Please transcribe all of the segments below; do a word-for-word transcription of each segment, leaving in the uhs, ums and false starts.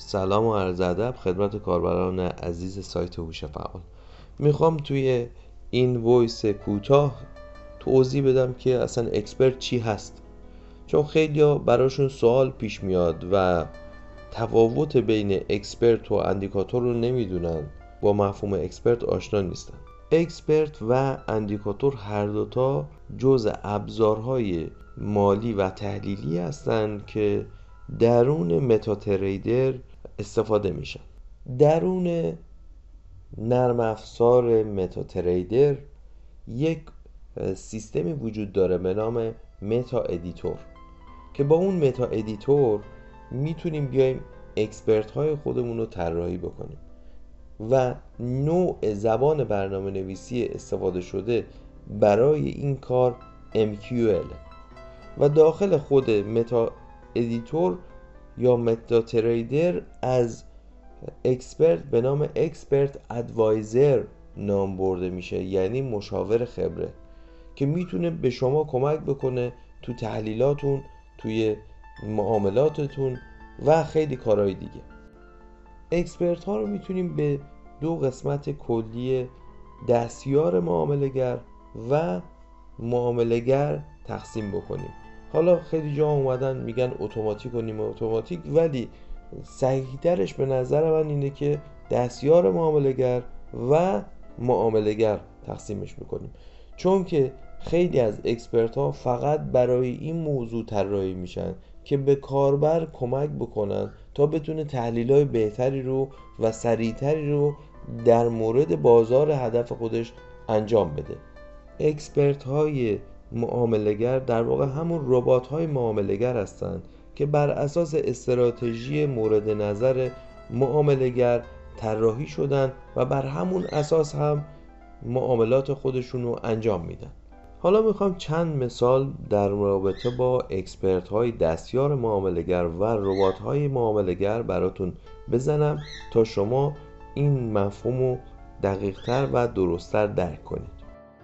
سلام و عرض ادب خدمت کاربران عزیز سایت هوش فعال. میخوام توی این وایس کوتاه توضیح بدم که اصلا اکسپرت چی هست، چون خیلی براشون سوال پیش میاد و تفاوت بین اکسپرت و اندیکاتور رو نمیدونن، با مفهوم اکسپرت آشنا نیستن. اکسپرت و اندیکاتور هر دوتا جزء ابزارهای مالی و تحلیلی هستند که درون متاتریدر استفاده میشن. درون نرم افزار متاتریدر یک سیستمی وجود داره به نام متا ادیتور که با اون متا ادیتور میتونیم بیایم اکسپرت های خودمون رو طراحی بکنیم و نوع زبان برنامه نویسی استفاده شده برای این کار ام کیو ال و داخل خود متا ادیتور یا متا تریدر از اکسپرت به نام اکسپرت ادوایزر نام برده میشه، یعنی مشاور خبره که میتونه به شما کمک بکنه تو تحلیلاتون، توی معاملاتتون و خیلی کارهای دیگه. اکسپرت ها رو میتونیم به دو قسمت کلی دستیار معامله‌گر و معامله‌گر تقسیم بکنیم. حالا خیلی جا اومدن میگن اتوماتیک و نیمه اتوماتیک، ولی صحیح‌ترش به نظر من اینه که دستیار معامله‌گر و معامله‌گر تقسیمش میکنیم، چون که خیلی از اکسپرت ها فقط برای این موضوع طراحی میشن که به کاربر کمک بکنن تا بتونه تحلیل‌های بهتری رو و سریعتری رو در مورد بازار هدف خودش انجام بده. اکسپرت های معامله‌گر در واقع همون ربات های معامله‌گر هستند که بر اساس استراتژی مورد نظر معامله‌گر طراحی شدن و بر همون اساس هم معاملات خودشون رو انجام میدن. حالا میخوام چند مثال در رابطه با اکسپرت های دستیار معامله‌گر و ربات های معامله‌گر براتون بزنم تا شما این مفهوم رو دقیق‌تر و درست‌تر درک کنید.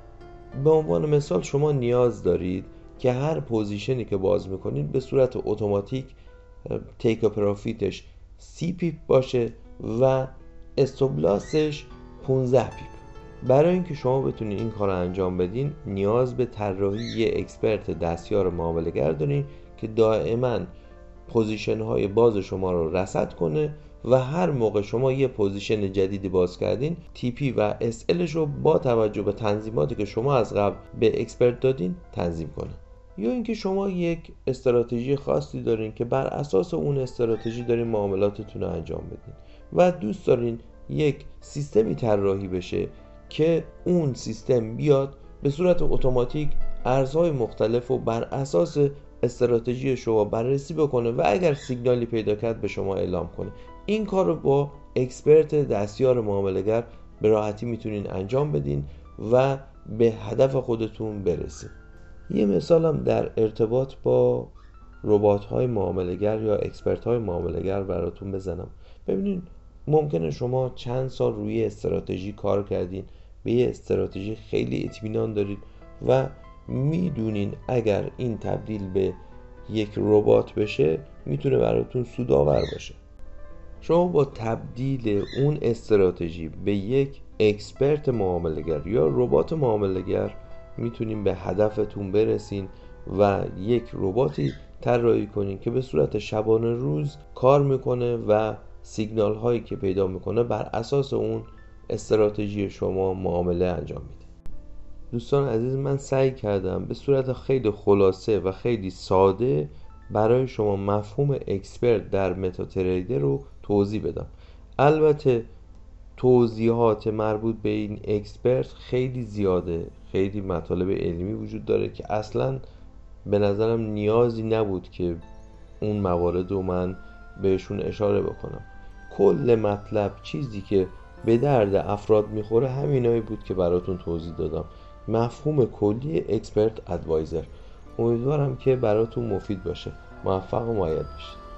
به عنوان مثال شما نیاز دارید که هر پوزیشنی که باز میکنید به صورت اتوماتیک تیک پروفیتش سی پیپ باشه و استوبلاسش پانزده پیپ. برای اینکه شما بتونید این کار رو انجام بدین نیاز به طراحی یه اکسپرت دستیار معامله‌گر دارین که دائما پوزیشن های باز شما رو رصد کنه و هر موقع شما یه پوزیشن جدیدی باز کردین تی پی و اس الش رو با توجه به تنظیماتی که شما از قبل به اکسپرت دادین تنظیم کنه. یا اینکه شما یک استراتژی خاصی دارین که بر اساس اون استراتژی دارین معاملاتتون رو انجام بدین و دوست دارین یک سیستمی طراحی بشه که اون سیستم بیاد به صورت اتوماتیک ارزهای مختلف و بر اساس استراتژی شما بررسی بکنه و اگر سیگنالی پیدا کرد به شما اعلام کنه. این کار رو با اکسپرت دستیار معامله‌گر به راحتی میتونین انجام بدین و به هدف خودتون برسین. یه مثالم در ارتباط با ربات‌های معامله‌گر یا اکسپرت‌های معامله‌گر براتون بزنم. ببینین ممکنه شما چند سال روی استراتژی کار کردین، به یه استراتژی خیلی اطمینان دارید و میدونین اگر این تبدیل به یک ربات بشه میتونه براتون سودآور باشه. شما با تبدیل اون استراتژی به یک اکسپرت معامله‌گر یا ربات معامله‌گر میتونین به هدفتون برسین و یک رباتی طراحی کنین که به صورت شبانه روز کار میکنه و سیگنال هایی که پیدا میکنه بر اساس اون استراتژی شما معامله انجام میده. دوستان عزیز، من سعی کردم به صورت خیلی خلاصه و خیلی ساده برای شما مفهوم اکسپرت در متا تریدر رو توضیح بدم. البته توضیحات مربوط به این اکسپرت خیلی زیاده، خیلی مطالب علمی وجود داره که اصلا به نظرم نیازی نبود که اون موارد رو من بهشون اشاره بکنم. کل مطلب چیزی که به درد افراد میخوره همینایی بود که براتون توضیح دادم. مفهوم کلی اکسپرت ادوایزر. امیدوارم که براتون مفید باشه. موفق و مؤید باشید.